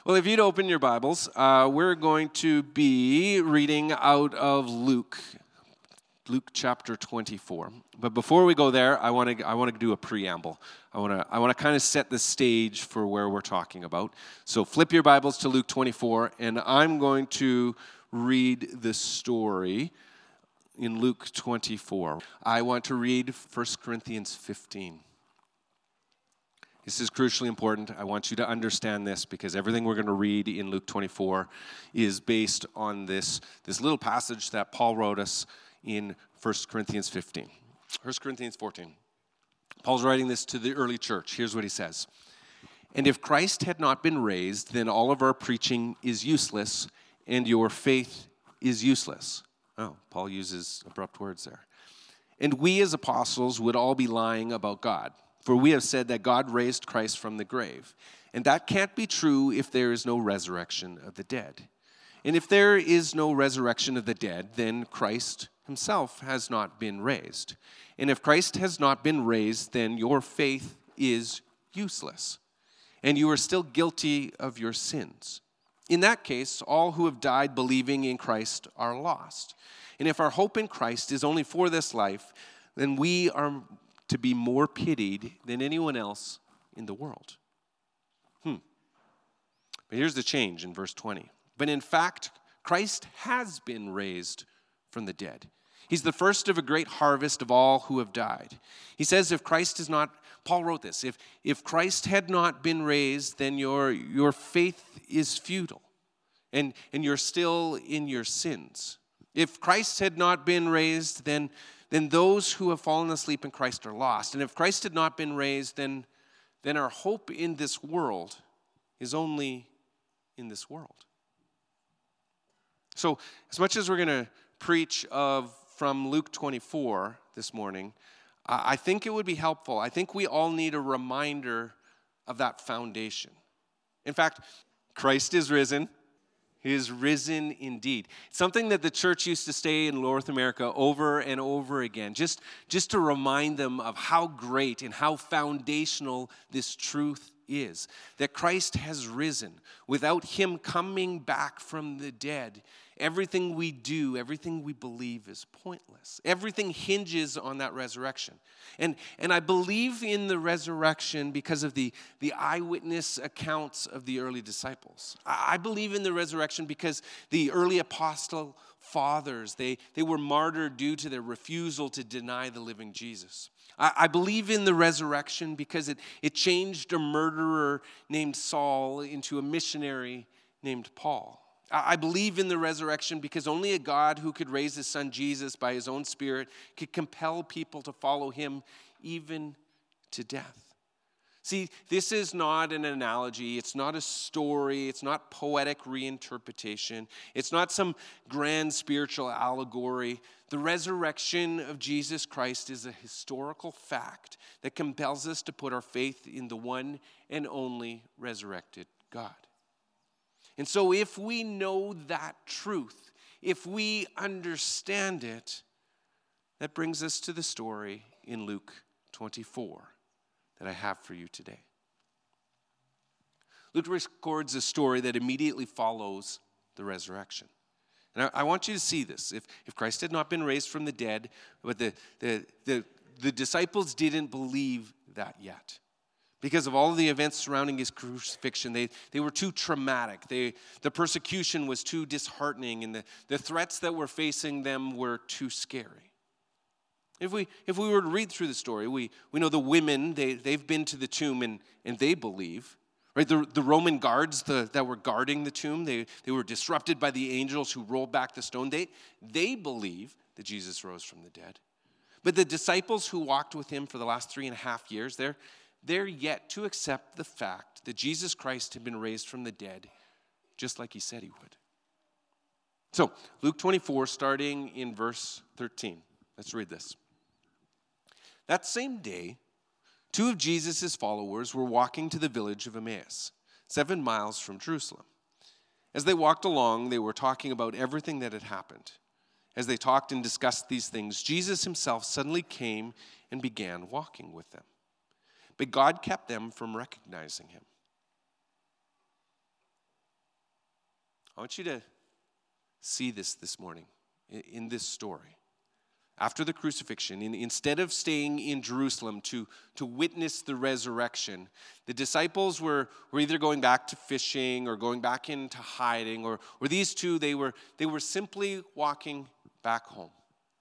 Well, if you'd open your Bibles, we're going to be reading out of Luke chapter 24. But before we go there, I want to do a preamble. I want to kind of set the stage for where we're talking about. So flip your Bibles to Luke 24, and I'm going to read the story in Luke 24. I want to read 1 Corinthians 15. This is crucially important. I want you to understand this because everything we're going to read in Luke 24 is based on this little passage that Paul wrote us in 1 Corinthians 15. 1 Corinthians 14. Paul's writing this to the early church. Here's what he says. And if Christ had not been raised, then all of our preaching is useless and your faith is useless. Oh, Paul uses abrupt words there. And we as apostles would all be lying about God. For we have said that God raised Christ from the grave. And that can't be true if there is no resurrection of the dead. And if there is no resurrection of the dead, then Christ himself has not been raised. And if Christ has not been raised, then your faith is useless. And you are still guilty of your sins. In that case, all who have died believing in Christ are lost. And if our hope in Christ is only for this life, then we are to be more pitied than anyone else in the world. But here's the change in verse 20. But in fact, Christ has been raised from the dead. He's the first of a great harvest of all who have died. He says if Christ is not, Paul wrote this, if Christ had not been raised, then your faith is futile and you're still in your sins. If Christ had not been raised, then those who have fallen asleep in Christ are lost. And if Christ had not been raised, then our hope in this world is only in this world. So as much as we're going to preach from Luke 24 this morning, I think it would be helpful. I think we all need a reminder of that foundation. In fact, Christ is risen. He is risen indeed. Something that the church used to say in North America over and over again, just to remind them of how great and how foundational this truth is. That Christ has risen. Without him coming back from the dead, everything we do, everything we believe is pointless. Everything hinges on that resurrection. And I believe in the resurrection because of the eyewitness accounts of the early disciples. I believe in the resurrection because the early apostle fathers, they were martyred due to their refusal to deny the living Jesus. I believe in the resurrection because it changed a murderer named Saul into a missionary named Paul. I believe in the resurrection because only a God who could raise his son Jesus by his own Spirit could compel people to follow him even to death. See, this is not an analogy. It's not a story. It's not poetic reinterpretation. It's not some grand spiritual allegory. The resurrection of Jesus Christ is a historical fact that compels us to put our faith in the one and only resurrected God. And so if we know that truth, if we understand it, that brings us to the story in Luke 24 that I have for you today. Luke records a story that immediately follows the resurrection. And I want you to see this. If Christ had not been raised from the dead, but the disciples didn't believe that yet. Because of all of the events surrounding his crucifixion, they were too traumatic. The persecution was too disheartening, and the threats that were facing them were too scary. If we were to read through the story, we know the women, they've been to the tomb and they believe. Right? The Roman guards that were guarding the tomb, they were disrupted by the angels who rolled back the stone. They believe that Jesus rose from the dead. But the disciples who walked with him for the last 3.5 years, they're yet to accept the fact that Jesus Christ had been raised from the dead, just like he said he would. So, Luke 24, starting in verse 13. Let's read this. That same day, 2 of Jesus' followers were walking to the village of Emmaus, 7 miles from Jerusalem. As they walked along, they were talking about everything that had happened. As they talked and discussed these things, Jesus himself suddenly came and began walking with them. But God kept them from recognizing him. I want you to see this morning in this story. After the crucifixion, instead of staying in Jerusalem to witness the resurrection, the disciples were either going back to fishing or going back into hiding, or these two, they were simply walking back home.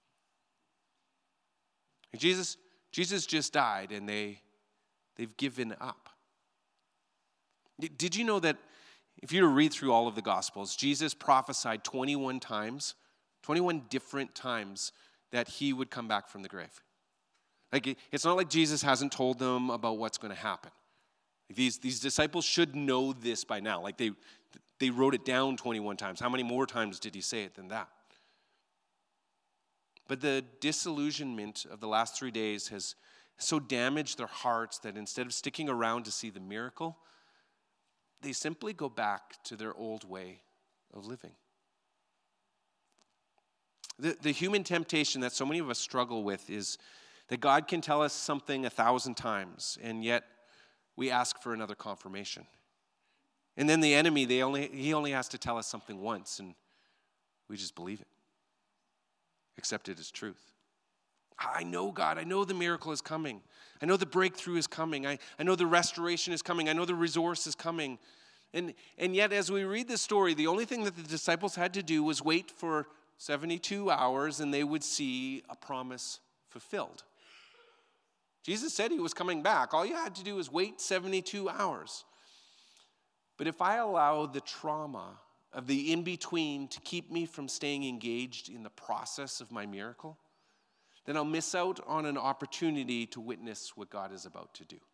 And Jesus just died, and they've given up. Did you know that if you were to read through all of the Gospels, Jesus prophesied 21 times, 21 different times, that he would come back from the grave? Like, it's not like Jesus hasn't told them about what's going to happen. These disciples should know this by now. Like, they wrote it down 21 times. How many more times did he say it than that? But the disillusionment of the last 3 days has so damaged their hearts that instead of sticking around to see the miracle, they simply go back to their old way of living. The human temptation that so many of us struggle with is that God can tell us something 1,000 times, and yet we ask for another confirmation. And then the enemy, he only has to tell us something once, and we just believe it, accept it as truth. I know God. I know the miracle is coming. I know the breakthrough is coming. I know the restoration is coming. I know the resource is coming. And yet, as we read this story, the only thing that the disciples had to do was wait for 72 hours, and they would see a promise fulfilled. Jesus said he was coming back. All you had to do was wait 72 hours. But if I allow the trauma of the in-between to keep me from staying engaged in the process of my miracle, then I'll miss out on an opportunity to witness what God is about to do.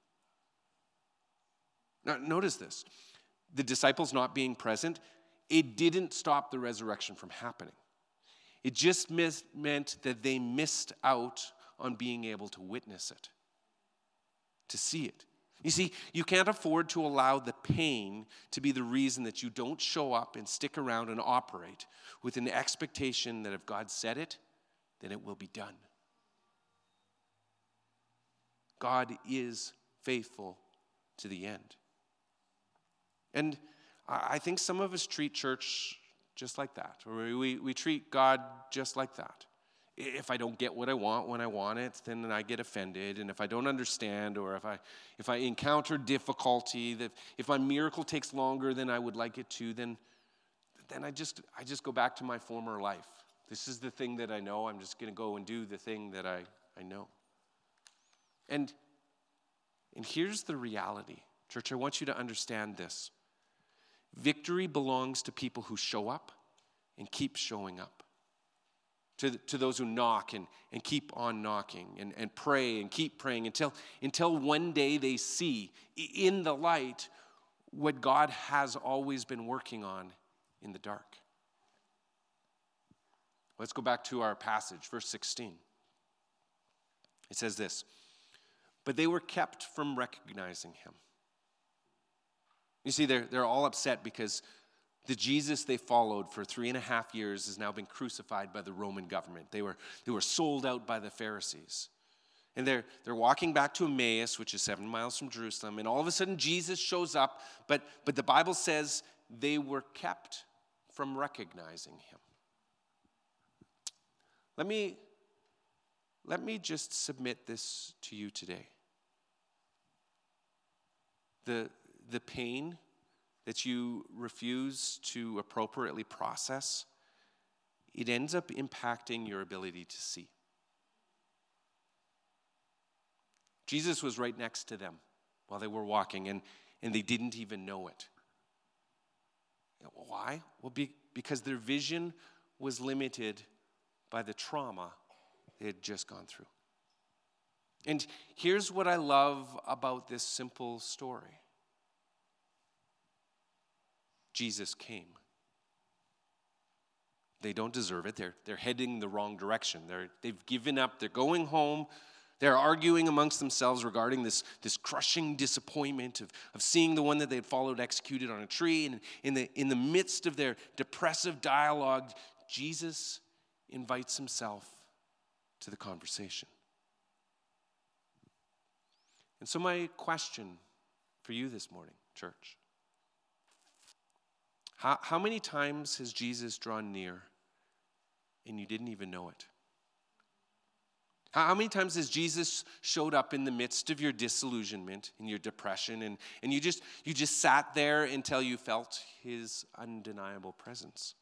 Now, notice this. The disciples not being present, it didn't stop the resurrection from happening. It just meant that they missed out on being able to witness it, to see it. You see, you can't afford to allow the pain to be the reason that you don't show up and stick around and operate with an expectation that if God said it, then it will be done. God is faithful to the end. And I think some of us treat church just like that, or we treat God just like that. If I don't get what I want when I want it, then I get offended. And if I don't understand, or if I encounter difficulty, that if my miracle takes longer than I would like it to, then I just go back to my former life. This is the thing that I know. I'm just going to go and do the thing that I know. And here's the reality. Church, I want you to understand this. Victory belongs to people who show up and keep showing up. To those who knock and keep on knocking and pray and keep praying until one day they see in the light what God has always been working on in the dark. Let's go back to our passage, verse 16. It says this, "But they were kept from recognizing him." You see, they're all upset because the Jesus they followed for 3.5 years has now been crucified by the Roman government. They were sold out by the Pharisees. And they're walking back to Emmaus, which is 7 miles from Jerusalem, and all of a sudden Jesus shows up, but the Bible says they were kept from recognizing him. Let me just submit this to you today. The pain that you refuse to appropriately process, it ends up impacting your ability to see. Jesus was right next to them while they were walking, and they didn't even know it. Why? Well, because their vision was limited by the trauma they had just gone through. And here's what I love about this simple story. Jesus came. They don't deserve it. They're heading the wrong direction. They've given up. They're going home. They're arguing amongst themselves regarding this crushing disappointment of seeing the one that they had followed executed on a tree. And in the midst of their depressive dialogue, Jesus invites himself to the conversation. And so my question for you this morning, church, How many times has Jesus drawn near and you didn't even know it? How many times has Jesus showed up in the midst of your disillusionment and your depression, and you just sat there until you felt his undeniable presence?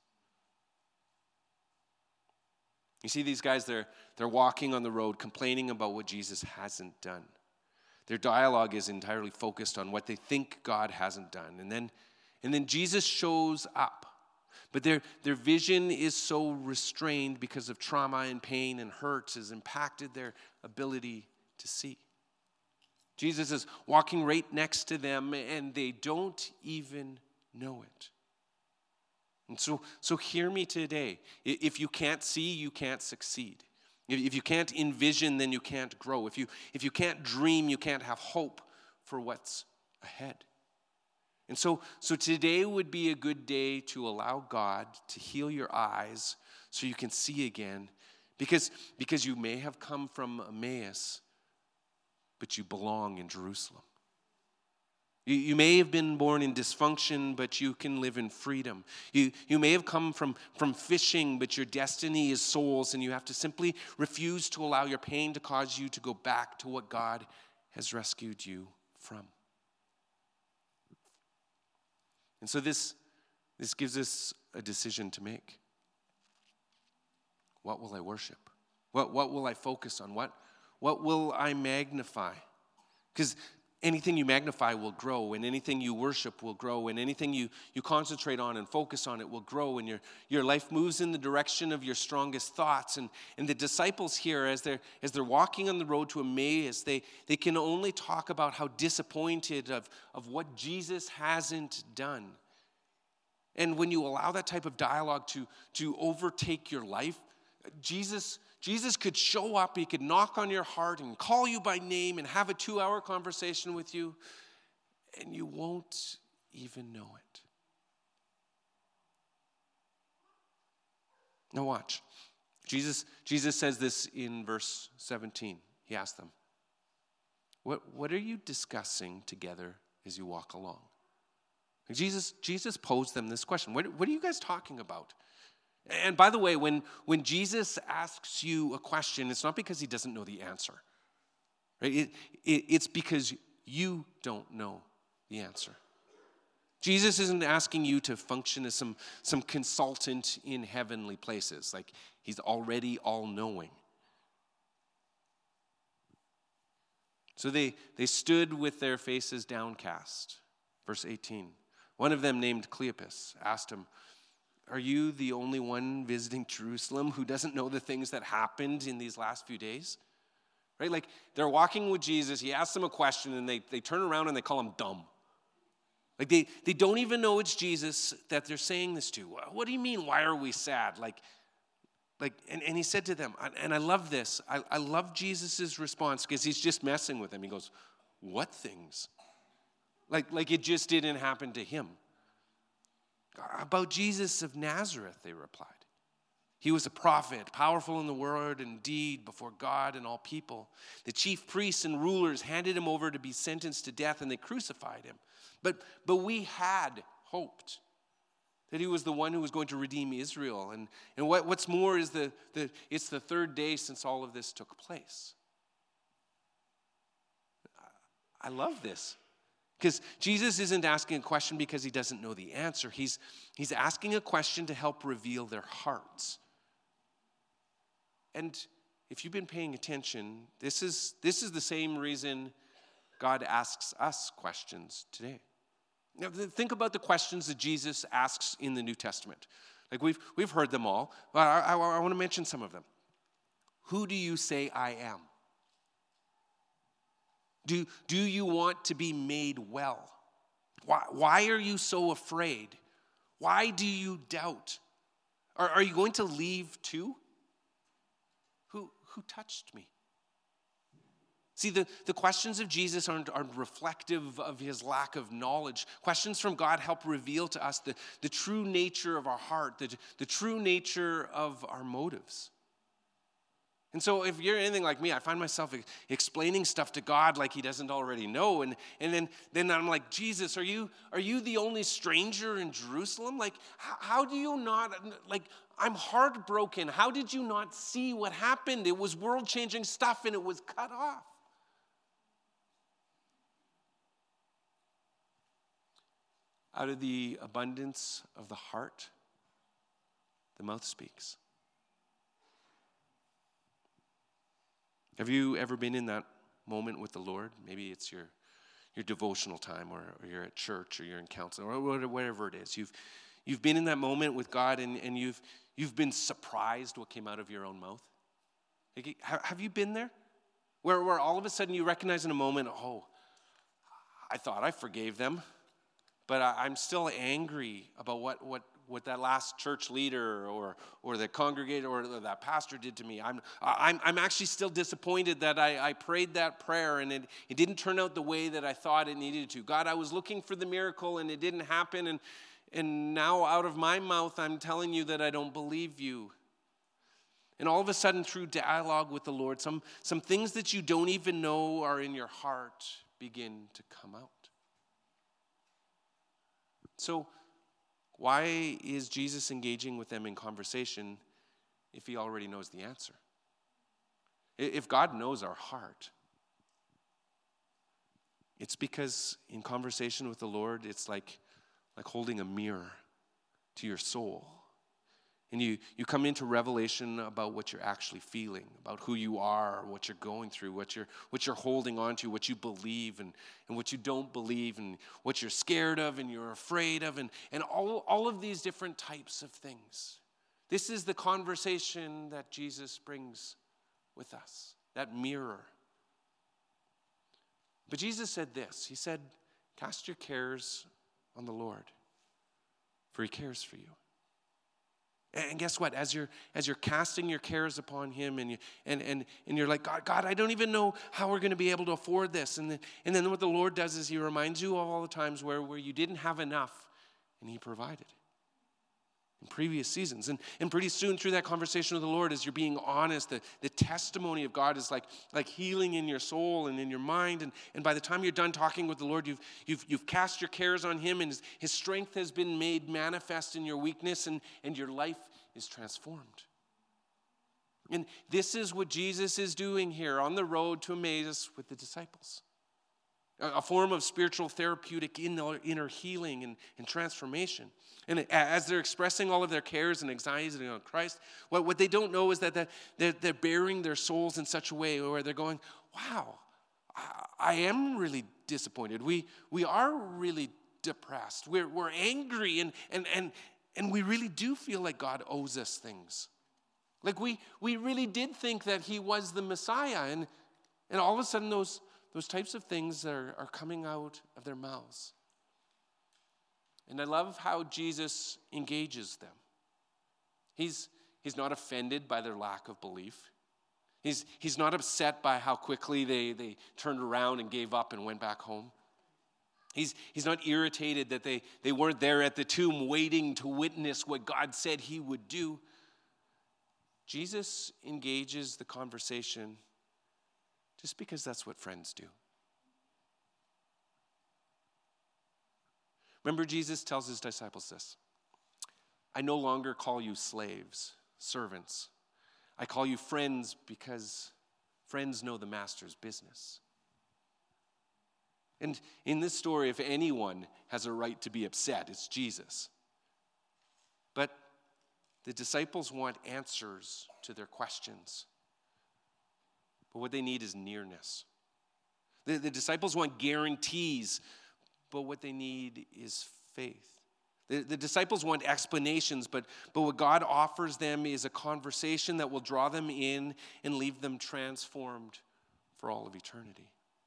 You see these guys, they're walking on the road complaining about what Jesus hasn't done. Their dialogue is entirely focused on what they think God hasn't done. And then Jesus shows up. But their vision is so restrained because of trauma and pain and hurt has impacted their ability to see. Jesus is walking right next to them and they don't even know it. And so hear me today. If you can't see, you can't succeed. If you can't envision, then you can't grow. If you can't dream, you can't have hope for what's ahead. And so today would be a good day to allow God to heal your eyes so you can see again. Because you may have come from Emmaus, but you belong in Jerusalem. You may have been born in dysfunction, but you can live in freedom. You may have come from fishing, but your destiny is souls, and you have to simply refuse to allow your pain to cause you to go back to what God has rescued you from. And so this gives us a decision to make. What will I worship? What will I focus on? What will I magnify? Because anything you magnify will grow, and anything you worship will grow, and anything you concentrate on and focus on, it will grow, and your life moves in the direction of your strongest thoughts. And the disciples here, as they're walking on the road to Emmaus, they can only talk about how disappointed of what Jesus hasn't done. And when you allow that type of dialogue to overtake your life, Jesus could show up, he could knock on your heart and call you by name and have a 2-hour conversation with you, and you won't even know it. Now watch. Jesus says this in verse 17. He asked them, What are you discussing together as you walk along? Jesus posed them this question. What are you guys talking about? And by the way, when Jesus asks you a question, it's not because he doesn't know the answer. Right? It's because you don't know the answer. Jesus isn't asking you to function as some consultant in heavenly places. Like he's already all-knowing. So they stood with their faces downcast. Verse 18. One of them, named Cleopas, asked him, Are you the only one visiting Jerusalem who doesn't know the things that happened in these last few days? Right? Like they're walking with Jesus. He asks them a question and they turn around and they call him dumb. Like they don't even know it's Jesus that they're saying this to. What do you mean, why are we sad? And he said to them, and I love this. I love Jesus' response because he's just messing with them. He goes, what things? Like it just didn't happen to him. About Jesus of Nazareth, they replied. He was a prophet, powerful in the word and deed before God and all people. The chief priests and rulers handed him over to be sentenced to death, and they crucified him. But we had hoped that he was the one who was going to redeem Israel. And what's more is it's the third day since all of this took place. I love this. Because Jesus isn't asking a question because he doesn't know the answer. He's asking a question to help reveal their hearts. And if you've been paying attention, this is the same reason God asks us questions today. Now, think about the questions that Jesus asks in the New Testament. Like we've heard them all, but I want to mention some of them. Who do you say I am? Do you want to be made well? Why are you so afraid? Why do you doubt? Are you going to leave too? Who touched me? See, the questions of Jesus aren't reflective of his lack of knowledge. Questions from God help reveal to us the true nature of our heart, the true nature of our motives. And so if you're anything like me, I find myself explaining stuff to God like he doesn't already know. And then I'm like, Jesus, are you the only stranger in Jerusalem? Like, how do you not, like, I'm heartbroken. How did you not see what happened? It was world-changing stuff and it was cut off. Out of the abundance of the heart, the mouth speaks. Have you ever been in that moment with the Lord? Maybe it's your devotional time, or you're at church, or you're in counseling, or whatever it is. You've been in that moment with God, and you've been surprised what came out of your own mouth. Like, have you been there? Where all of a sudden you recognize in a moment, oh, I thought I forgave them, but I'm still angry about what that last church leader or the congregator or that pastor did to me. I'm actually still disappointed that I prayed that prayer and it didn't turn out the way that I thought it needed to. God, I was looking for the miracle and it didn't happen, and now out of my mouth I'm telling you that I don't believe you. And all of a sudden, through dialogue with the Lord, some things that you don't even know are in your heart begin to come out. So why is Jesus engaging with them in conversation if he already knows the answer? If God knows our heart, it's because in conversation with the Lord, it's like holding a mirror to your soul. And you come into revelation about what you're actually feeling, about who you are, what you're going through, what you're holding on to, what you believe and what you don't believe, and what you're scared of and you're afraid of, and all of these different types of things. This is the conversation that Jesus brings with us, that mirror. But Jesus said this. He said, cast your cares on the Lord, for he cares for you. And guess what? As you're casting your cares upon him, and you're like, God, I don't even know how we're going to be able to afford this. And then what the Lord does is he reminds you of all the times where you didn't have enough, and he provided in previous seasons. And pretty soon through that conversation with the Lord, as you're being honest, the testimony of God is like healing in your soul and in your mind. And by the time you're done talking with the Lord, you've cast your cares on him, and his strength has been made manifest in your weakness, and your life is transformed. And this is what Jesus is doing here on the road to Emmaus with the disciples. A form of spiritual therapeutic inner healing and transformation. And as they're expressing all of their cares and anxieties on Christ, what they don't know is that they're bearing their souls in such a way where they're going, wow, I am really disappointed. We are really depressed. We're angry, and we really do feel like God owes us things. Like we really did think that he was the Messiah, and all of a sudden those types of things are coming out of their mouths. And I love how Jesus engages them. He's not offended by their lack of belief. He's not upset by how quickly they turned around and gave up and went back home. He's not irritated that they weren't there at the tomb waiting to witness what God said he would do. Jesus engages the conversation just because that's what friends do. Remember, Jesus tells his disciples this: I no longer call you slaves, servants. I call you friends because friends know the master's business. And in this story, if anyone has a right to be upset, it's Jesus. But the disciples want answers to their questions. But what they need is nearness. The disciples want guarantees, but what they need is faith. The disciples want explanations, but what God offers them is a conversation that will draw them in and leave them transformed for all of eternity.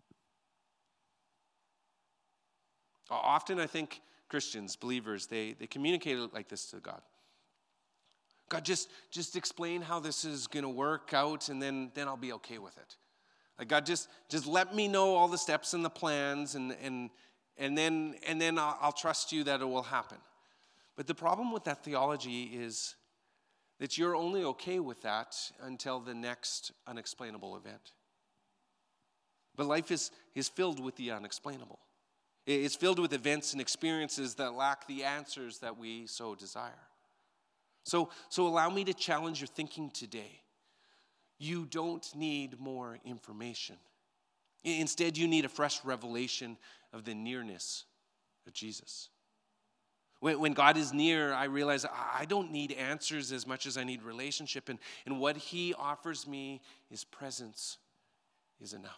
Often I think Christians, believers, they communicate like this to God. God, just explain how this is going to work out, and then I'll be okay with it. Like, God, just let me know all the steps and the plans, and then I'll trust you that it will happen. But the problem with that theology is that you're only okay with that until the next unexplainable event. But life is filled with the unexplainable. It's filled with events and experiences that lack the answers that we so desire. So allow me to challenge your thinking today. You don't need more information. Instead, you need a fresh revelation of the nearness of Jesus. When God is near, I realize I don't need answers as much as I need relationship. And what he offers me, his presence, is enough.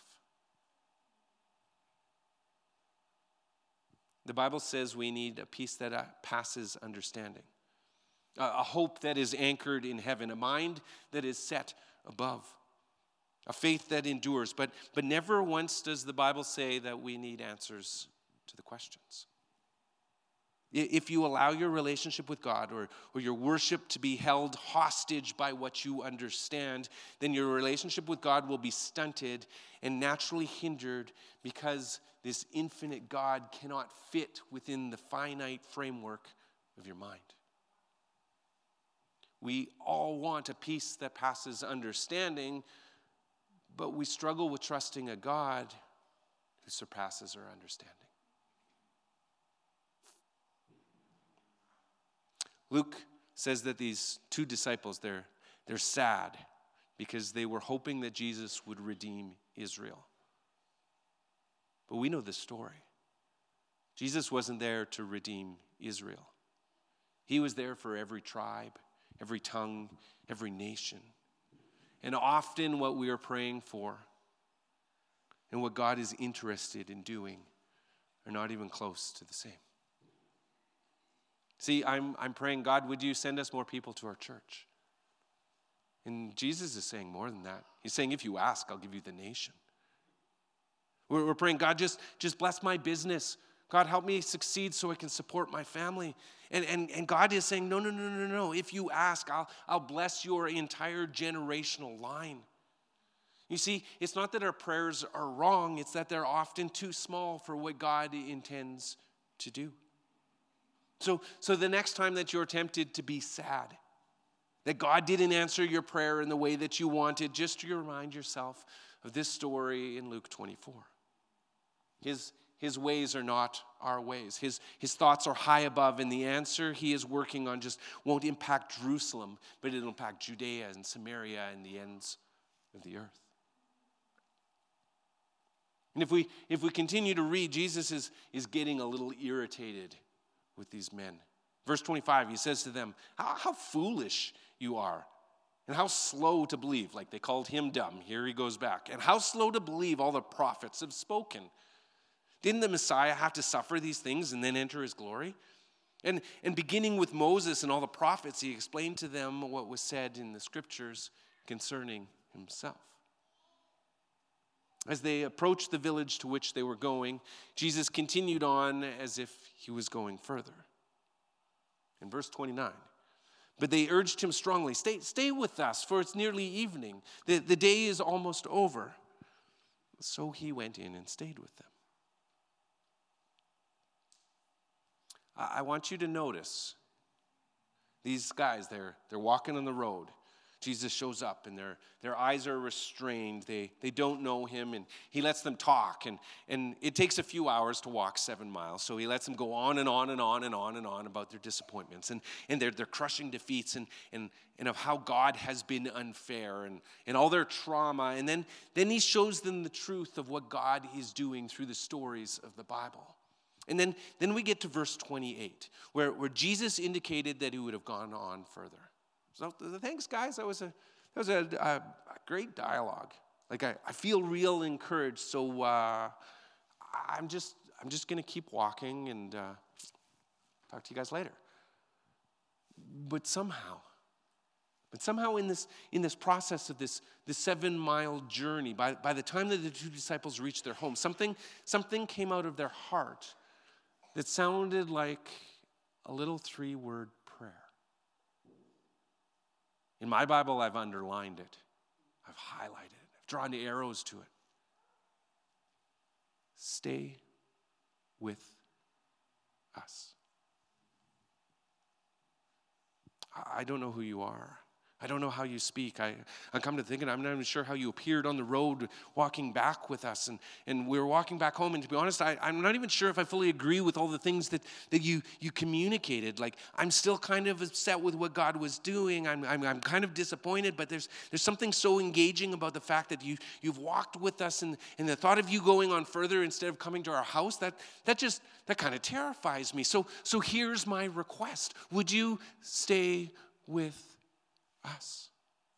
The Bible says we need a peace that passes understanding, a hope that is anchored in heaven, a mind that is set above, a faith that endures. But never once does the Bible say that we need answers to the questions. If you allow your relationship with God or your worship to be held hostage by what you understand, then your relationship with God will be stunted and naturally hindered because this infinite God cannot fit within the finite framework of your mind. We all want a peace that passes understanding, but we struggle with trusting a God who surpasses our understanding. Luke says that these two disciples, they're sad because they were hoping that Jesus would redeem Israel. But we know the story. Jesus wasn't there to redeem Israel. He was there for every tribe, every tongue, every nation. And often what we are praying for and what God is interested in doing are not even close to the same. See, I'm praying, God, would you send us more people to our church? And Jesus is saying more than that. He's saying, if you ask, I'll give you the nation. We're praying, God, just bless my business. God, help me succeed so I can support my family. And God is saying, no. If you ask, I'll bless your entire generational line. You see, it's not that our prayers are wrong. It's that they're often too small for what God intends to do. So the next time that you're tempted to be sad, that God didn't answer your prayer in the way that you wanted, just to remind yourself of this story in Luke 24. His ways are not our ways. His thoughts are high above, and the answer he is working on just won't impact Jerusalem, but it'll impact Judea and Samaria and the ends of the earth. And if we continue to read, Jesus is getting a little irritated with these men. Verse 25, he says to them, how foolish you are, and how slow to believe. Like they called him dumb. Here he goes back. And how slow to believe all the prophets have spoken. Didn't the Messiah have to suffer these things and then enter his glory? And beginning with Moses and all the prophets, he explained to them what was said in the scriptures concerning himself. As they approached the village to which they were going, Jesus continued on as if he was going further. In verse 29, but they urged him strongly, stay with us, for it's nearly evening. The day is almost over. So he went in and stayed with them. I want you to notice these guys, they're walking on the road. Jesus shows up and their eyes are restrained. They don't know him, and he lets them talk. And it takes a few hours to walk 7 miles. So he lets them go on and on and on and on and on about their disappointments and their crushing defeats and of how God has been unfair and all their trauma. And then he shows them the truth of what God is doing through the stories of the Bible. And then we get to verse 28, where Jesus indicated that he would have gone on further. So thanks, guys. That was a great dialogue. Like I feel real encouraged. So I'm just going to keep walking and talk to you guys later. But somehow in this process of this 7-mile journey, by the time that the two disciples reached their home, something came out of their heart that sounded like a little 3-word prayer. In my Bible, I've underlined it. I've highlighted it. I've drawn the arrows to it. Stay with us. I don't know who you are. I don't know how you speak. I come to thinking, I'm not even sure how you appeared on the road walking back with us. And we were walking back home. And to be honest, I'm not even sure if I fully agree with all the things that you communicated. Like, I'm still kind of upset with what God was doing. I'm kind of disappointed. But there's something so engaging about the fact that you've walked with us. And the thought of you going on further instead of coming to our house, that kind of terrifies me. So here's my request. Would you stay with us?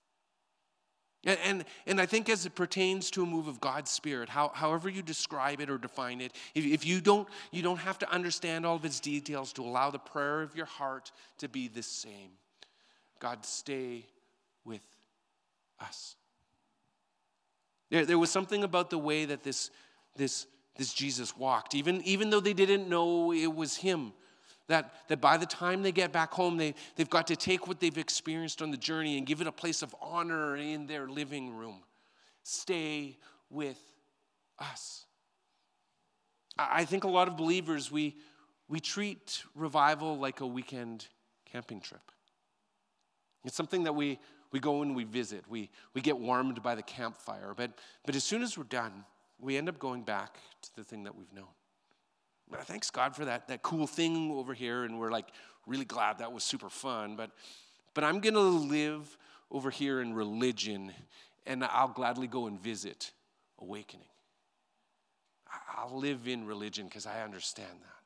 And I think as it pertains to a move of God's Spirit, however you describe it or define it, if you don't have to understand all of its details to allow the prayer of your heart to be the same. God, stay with us. There was something about the way that this Jesus walked, even though they didn't know it was him. That by the time they get back home, they've got to take what they've experienced on the journey and give it a place of honor in their living room. Stay with us. I think a lot of believers, we treat revival like a weekend camping trip. It's something that we go and we visit. We get warmed by the campfire. But as soon as we're done, we end up going back to the thing that we've known. But thanks God for that cool thing over here, and we're like really glad that was super fun. But I'm going to live over here in religion, and I'll gladly go and visit awakening. I'll live in religion because I understand that.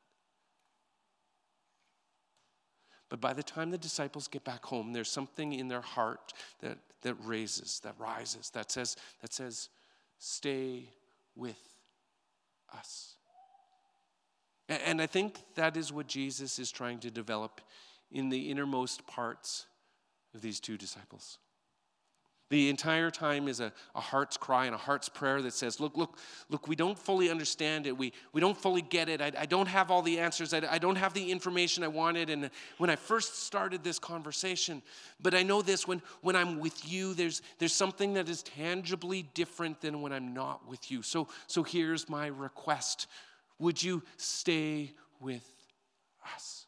But by the time the disciples get back home, there's something in their heart that rises, that says, stay with us. And I think that is what Jesus is trying to develop in the innermost parts of these two disciples. The entire time is a heart's cry and a heart's prayer that says, look, we don't fully understand it. We don't fully get it. I don't have all the answers. I don't have the information I wanted. And when I first started this conversation, but I know this, when I'm with you, there's something that is tangibly different than when I'm not with you. So here's my request. Would you stay with us?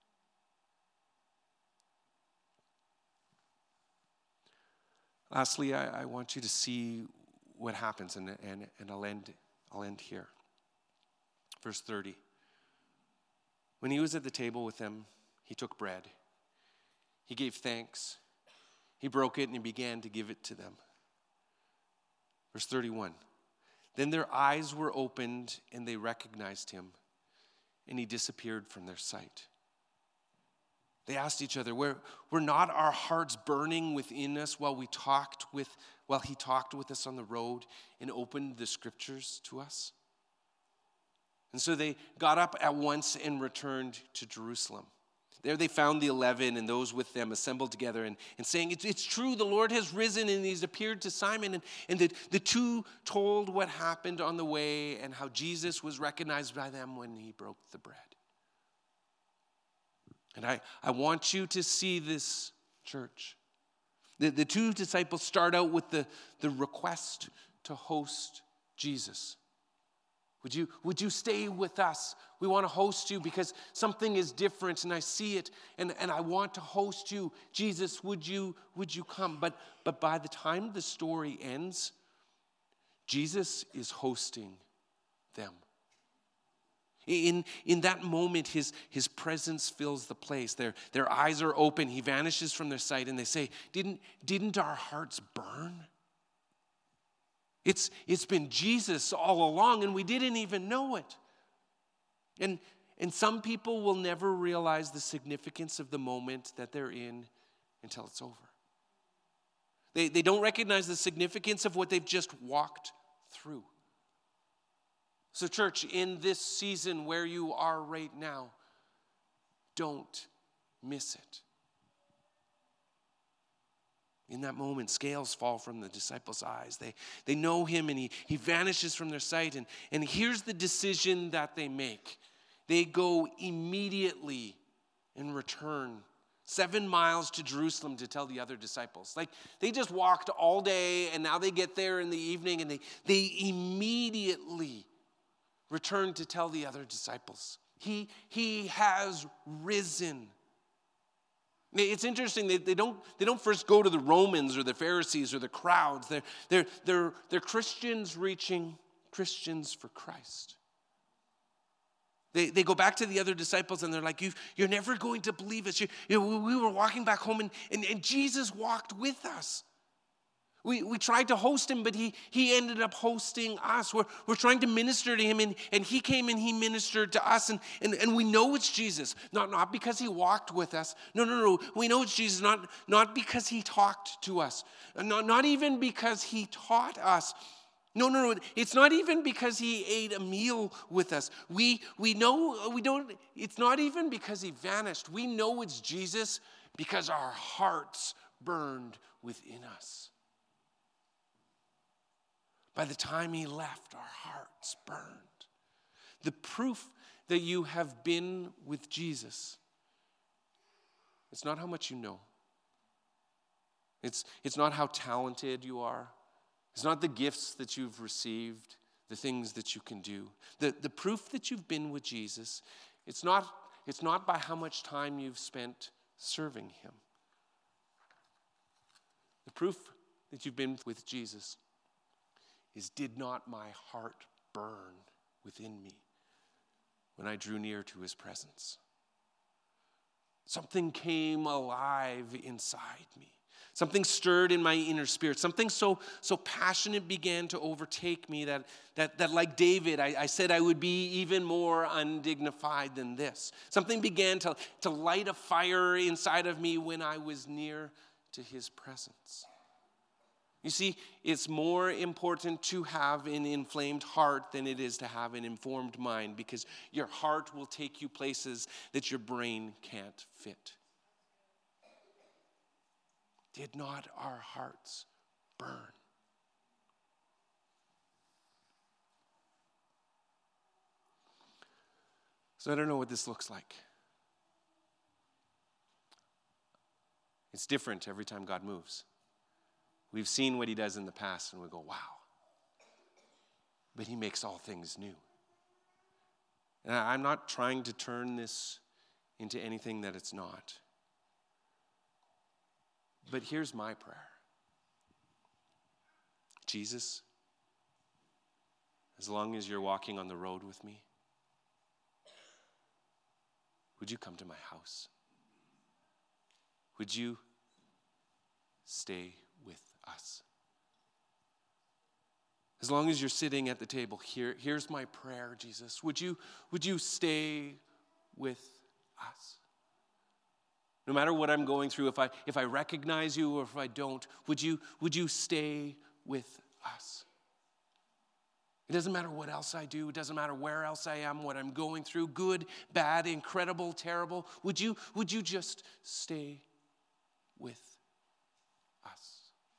Lastly, I want you to see what happens, and I'll end here. Verse 30. When he was at the table with them, he took bread. He gave thanks. He broke it and he began to give it to them. Verse 31. Then their eyes were opened and they recognized him, and he disappeared from their sight. They asked each other, were not our hearts burning within us while he talked with us on the road and opened the scriptures to us? And so they got up at once and returned to Jerusalem. There they found the 11 and those with them assembled together and saying, it's true, the Lord has risen and he's appeared to Simon. And the two told what happened on the way and how Jesus was recognized by them when he broke the bread. And I want you to see this, church. The two disciples start out with the request to host Jesus. Would you stay with us? We want to host you because something is different and I see it and I want to host you. Jesus, would you come? But by the time the story ends, Jesus is hosting them. In that moment, his presence fills the place. Their eyes are open. He vanishes from their sight and they say, didn't our hearts burn? It's been Jesus all along and we didn't even know it. And some people will never realize the significance of the moment that they're in until it's over. They don't recognize the significance of what they've just walked through. So church, in this season where you are right now, don't miss it. In that moment, scales fall from the disciples' eyes. They know him and he vanishes from their sight. And here's the decision that they make. They go immediately and return 7 miles to Jerusalem to tell the other disciples. Like, they just walked all day and now they get there in the evening and they immediately return to tell the other disciples. He has risen. It's interesting, they don't first go to the Romans or the Pharisees or the crowds. They're Christians reaching Christians for Christ. They go back to the other disciples and they're like, you're never going to believe us. We were walking back home and Jesus walked with us. We tried to host him, but he ended up hosting us. We're trying to minister to him, and he came and he ministered to us. And we know it's Jesus, not because he walked with us. No. We know it's Jesus, not because he talked to us. Not even because he taught us. No. It's not even because he ate a meal with us. We know we don't. It's not even because he vanished. We know it's Jesus because our hearts burned within us. By the time he left, our hearts burned. The proof that you have been with Jesus, it's not how much you know. It's not how talented you are. It's not the gifts that you've received, the things that you can do. The proof that you've been with Jesus, it's not by how much time you've spent serving him. The proof that you've been with Jesus is, did not my heart burn within me when I drew near to his presence? Something came alive inside me. Something stirred in my inner spirit. Something so passionate began to overtake me that like David, I said I would be even more undignified than this. Something began to light a fire inside of me when I was near to his presence. You see, it's more important to have an inflamed heart than it is to have an informed mind, because your heart will take you places that your brain can't fit. Did not our hearts burn? So I don't know what this looks like. It's different every time God moves. We've seen what he does in the past and we go, wow. But he makes all things new. And I'm not trying to turn this into anything that it's not. But here's my prayer. Jesus, as long as you're walking on the road with me, would you come to my house? Would you stay with us? As long as you're sitting at the table, here's my prayer, Jesus. Would you stay with us? No matter what I'm going through, if I recognize you or if I don't, would you stay with us? It doesn't matter what else I do. It doesn't matter where else I am, what I'm going through, good, bad, incredible, terrible. Would you just stay with us?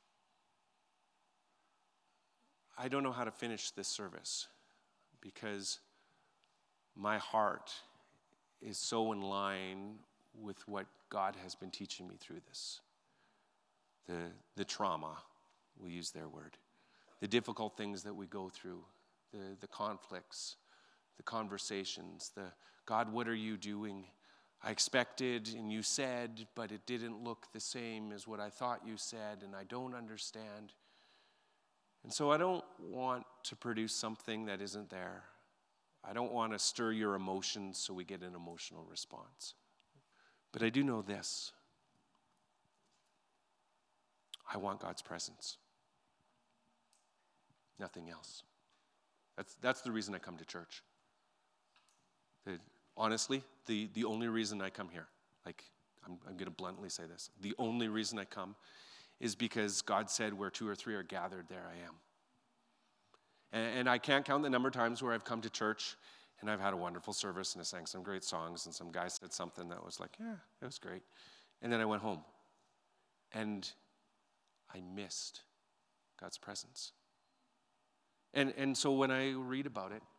I don't know how to finish this service because my heart is so in line with what God has been teaching me through this. The trauma, we'll use their word. The difficult things that we go through. The conflicts. The conversations. God, what are you doing? I expected and you said, but it didn't look the same as what I thought you said, and I don't understand. And so I don't want to produce something that isn't there. I don't want to stir your emotions so we get an emotional response. But I do know this. I want God's presence. Nothing else. That's the reason I come to church. Honestly, the only reason I come here, like I'm going to bluntly say this, the only reason I come is because God said where 2 or 3 are gathered, there I am. And I can't count the number of times where I've come to church and I've had a wonderful service and I sang some great songs and some guy said something that was like, yeah, it was great. And then I went home and I missed God's presence. And so when I read about it,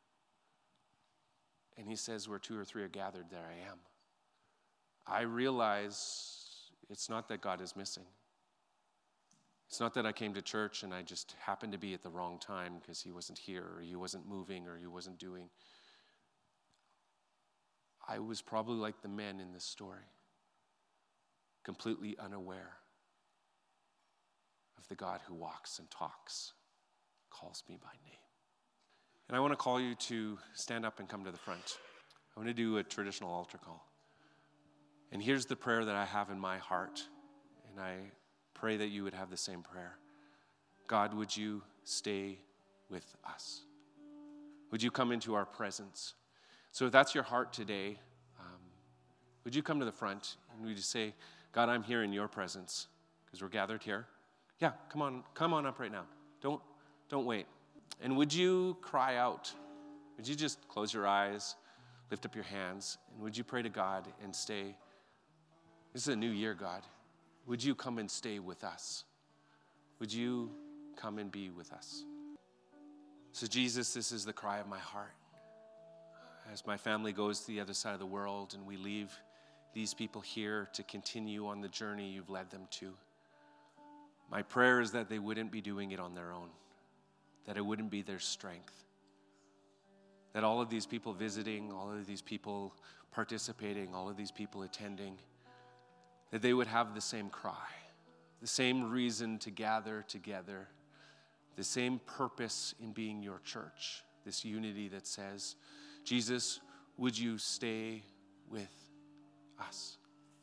and he says where 2 or 3 are gathered, there I am, I realize it's not that God is missing. It's not that I came to church and I just happened to be at the wrong time because he wasn't here or he wasn't moving or he wasn't doing. I was probably like the men in this story. completely unaware of the God who walks and talks, calls me by name. And I want to call you to stand up and come to the front. I want to do a traditional altar call. And here's the prayer that I have in my heart, and I pray that you would have the same prayer. God, would you stay with us? Would you come into our presence? So if that's your heart today, would you come to the front and would you say, God, I'm here in your presence because we're gathered here. Yeah, come on up right now. Don't wait. And would you cry out? Would you just close your eyes, lift up your hands, and would you pray to God and stay? This is a new year, God. Would you come and stay with us? Would you come and be with us? So Jesus, this is the cry of my heart. As my family goes to the other side of the world and we leave these people here to continue on the journey you've led them to, my prayer is that they wouldn't be doing it on their own, that it wouldn't be their strength, that all of these people visiting, all of these people participating, all of these people attending, that they would have the same cry, the same reason to gather together, the same purpose in being your church, this unity that says, Jesus, would you stay with us?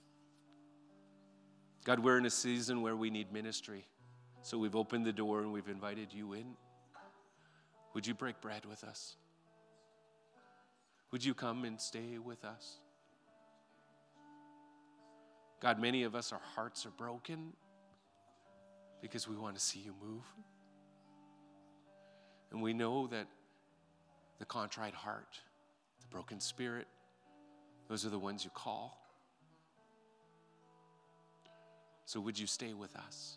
God, we're in a season where we need ministry. So we've opened the door and we've invited you in. Would you break bread with us? Would you come and stay with us? God, many of us, our hearts are broken because we want to see you move. And we know that the contrite heart, the broken spirit, those are the ones you call. So would you stay with us?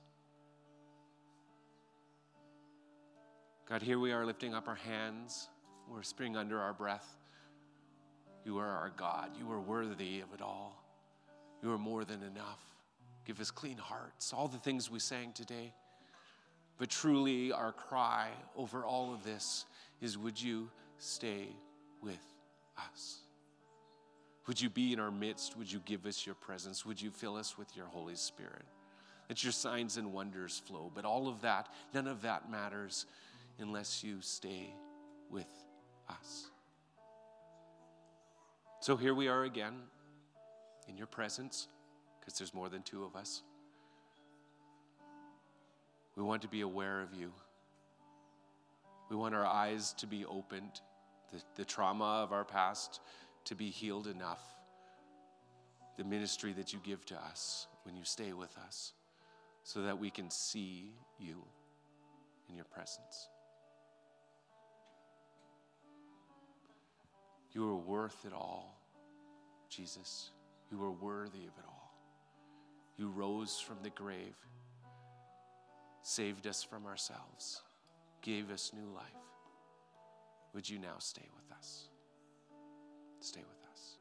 God, here we are lifting up our hands. We're whispering under our breath. You are our God. You are worthy of it all. You are more than enough. Give us clean hearts. All the things we sang today. But truly our cry over all of this is, would you stay with us? Would you be in our midst? Would you give us your presence? Would you fill us with your Holy Spirit? Let your signs and wonders flow. But all of that, none of that matters unless you stay with us. So here we are again in your presence, because there's more than two of us. We want to be aware of you. We want our eyes to be opened, the trauma of our past to be healed enough, the ministry that you give to us when you stay with us, so that we can see you in your presence. You are worth it all, Jesus. You are worthy of it all. You rose from the grave, saved us from ourselves, gave us new life. Would you now stay with us? Stay with us.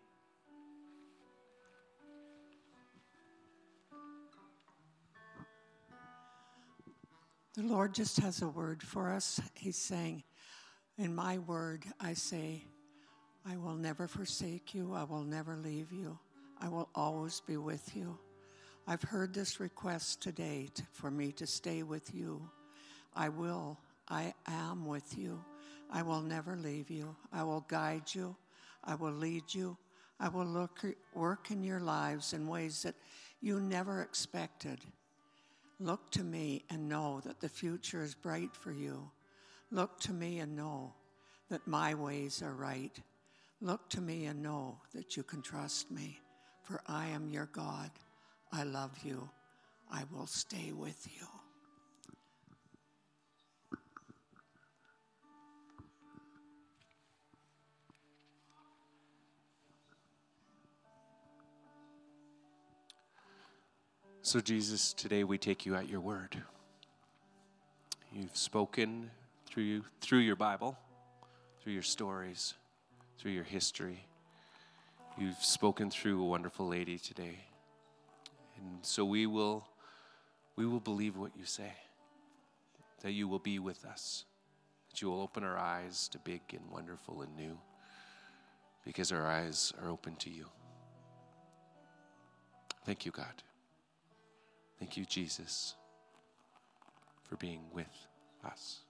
The Lord just has a word for us. He's saying, in my word, I say, I will never forsake you. I will never leave you. I will always be with you. I've heard this request today for me to stay with you. I will. I am with you. I will never leave you. I will guide you. I will lead you. I will work in your lives in ways that you never expected. Look to me and know that the future is bright for you. Look to me and know that my ways are right. Look to me and know that you can trust me, for I am your God. I love you. I will stay with you. So Jesus, today we take you at your word. You've spoken through your Bible, through your stories, through your history. You've spoken through a wonderful lady today. And so we will believe what you say, that you will be with us, that you will open our eyes to big and wonderful and new, because our eyes are open to you. Thank you, God. Thank you, Jesus, for being with us.